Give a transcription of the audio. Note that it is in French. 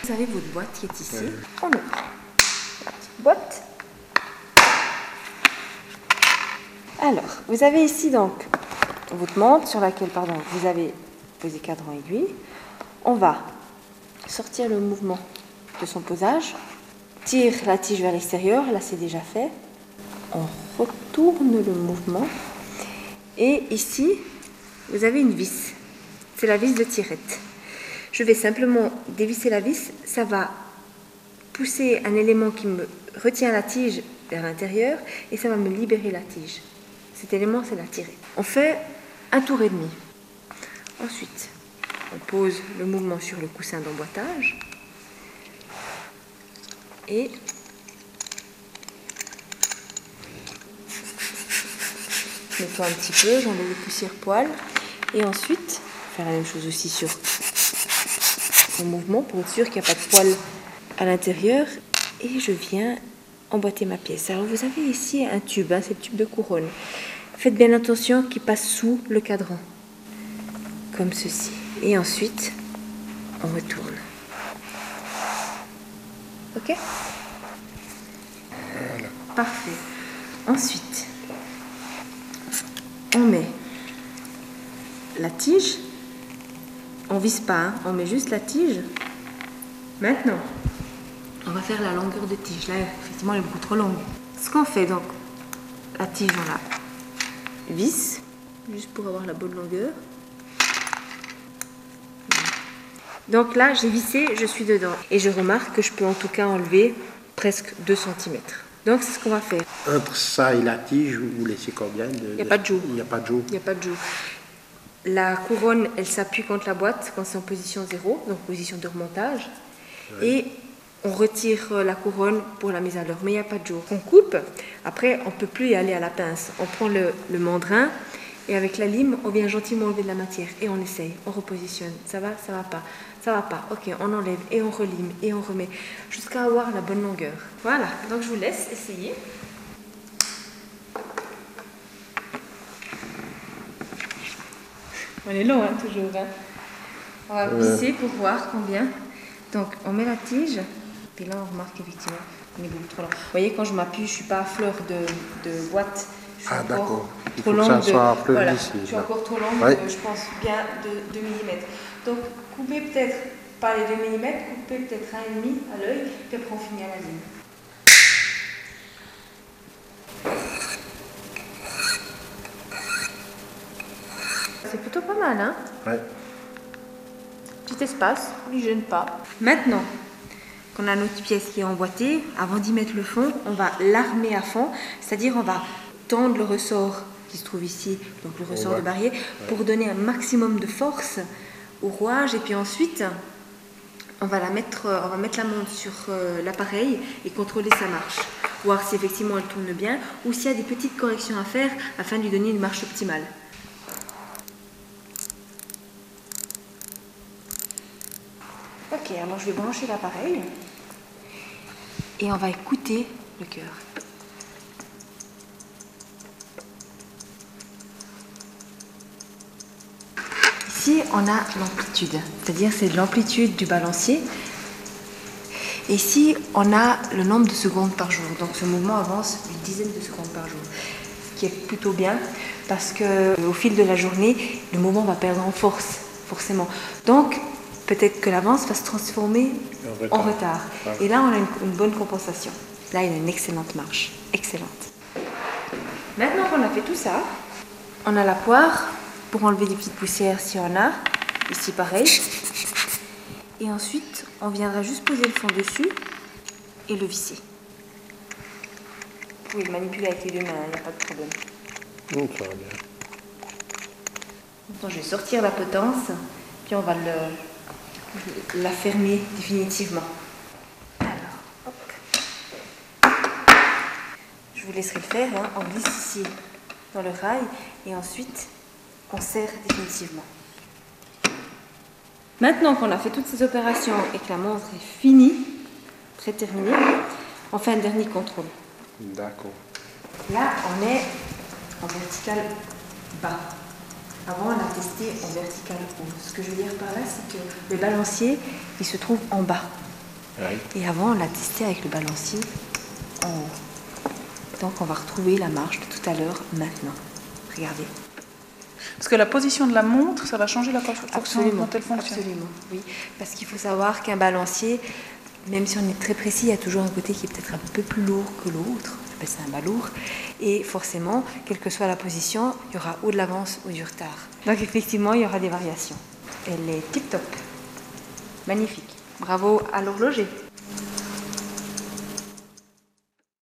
Vous avez votre boîte qui est ici. On ouvre la petite boîte. Alors, vous avez ici donc votre montre sur laquelle vous avez posé cadran aiguille. On va sortir le mouvement de son posage, tire la tige vers l'extérieur, là c'est déjà fait. On retourne le mouvement et ici vous avez une vis, c'est la vis de tirette. Je vais simplement dévisser la vis, ça va pousser un élément qui me retient la tige vers l'intérieur et ça va me libérer la tige. Cet élément c'est la tirette. On fait un tour et demi. Ensuite, on pose le mouvement sur le coussin d'emboîtage et je nettoie un petit peu, j'enlève les poussières poils et ensuite, faire la même chose aussi sur le mouvement pour être sûr qu'il n'y a pas de poils à l'intérieur et je viens emboîter ma pièce. Alors vous avez ici un tube, c'est le tube de couronne. Faites bien attention qu'il passe sous le cadran, comme ceci. Et ensuite, on retourne. Ok? Voilà. Parfait. Ensuite, on met la tige. On ne vise pas, hein, on met juste la tige. Maintenant, on va faire la longueur de tige. Là, effectivement, elle est beaucoup trop longue. Ce qu'on fait, donc, la tige, on la visse, juste pour avoir la bonne longueur. Donc là, j'ai vissé, je suis dedans. Et je remarque que je peux en tout cas enlever presque 2 cm. Donc c'est ce qu'on va faire. Entre ça et la tige, vous laissez combien de... Il n'y a pas de joue. Il n'y a pas de joue. Il n'y a pas de joue. La couronne, elle s'appuie contre la boîte quand c'est en position 0, donc position de remontage. Ouais. Et on retire la couronne pour la mise à l'heure. Mais il n'y a pas de joue. On coupe, après on ne peut plus y aller à la pince. On prend le mandrin et avec la lime, on vient gentiment enlever de la matière. Et on essaye, on repositionne. Ça va, ça va pas. Ça va pas, ok, on enlève et on relime et on remet jusqu'à avoir la bonne longueur. Voilà, donc je vous laisse essayer. On est long, hein, toujours. Hein. On va visser pour voir combien. Donc, on met la tige, puis là, on remarque effectivement qu'on est beaucoup trop long. Vous voyez, quand je m'appuie, je ne suis pas à fleur de boîte. Je suis encore trop longue. Voilà, je suis encore trop longue, je pense bien de 2 mm. Donc, coupez peut-être pas les 2 mm, coupez peut-être 1,5 à l'œil, puis après on finit à la lime. C'est plutôt pas mal, hein? Ouais. Petit espace, il ne gêne pas. Maintenant qu'on a notre pièce qui est emboîtée, avant d'y mettre le fond, on va l'armer à fond, c'est-à-dire on va tendre le ressort qui se trouve ici, donc le ressort de barillet, pour donner un maximum de force au rouage et puis ensuite on va mettre la montre sur l'appareil et contrôler sa marche, voir si effectivement elle tourne bien ou s'il y a des petites corrections à faire afin de lui donner une marche optimale. Ok, alors je vais brancher l'appareil et on va écouter le cœur. Ici, on a l'amplitude, c'est-à-dire c'est l'amplitude du balancier. Et ici, on a le nombre de secondes par jour. Donc ce mouvement avance une dizaine de secondes par jour, ce qui est plutôt bien parce qu'au fil de la journée, le mouvement va perdre en force, forcément. Donc, peut-être que l'avance va se transformer en retard. Et là, on a une bonne compensation. Là, il a une excellente marche. Excellente. Maintenant qu'on a fait tout ça, on a la poire pour enlever des petites poussières si on a. Ici, pareil. Et ensuite, on viendra juste poser le fond dessus et le visser. Vous pouvez le manipuler avec les 2 mains, il n'y a pas de problème. Ça va bien. Maintenant, je vais sortir la potence, puis on va la fermer définitivement. Alors, hop. Je vous laisserai le faire, hein. On glisse ici dans le rail et ensuite on serre définitivement. Maintenant qu'on a fait toutes ces opérations et que la montre est finie, très terminée, on fait un dernier contrôle. D'accord. Là, on est en vertical bas. Avant, on a testé en vertical haut. Ce que je veux dire par là, c'est que le balancier, il se trouve en bas. Oui. Et avant, on l'a testé avec le balancier en haut. Donc, on va retrouver la marche de tout à l'heure maintenant. Regardez. Parce que la position de la montre, ça va changer la façon Absolument, dont elle fonctionne. absolument, oui. Parce qu'il faut savoir qu'un balancier, même si on est très précis, il y a toujours un côté qui est peut-être un peu plus lourd que l'autre. On appelle ça un balourd. Et forcément, quelle que soit la position, il y aura ou de l'avance ou du retard. Donc effectivement, il y aura des variations. Elle est tip-top. Magnifique. Bravo à l'horloger.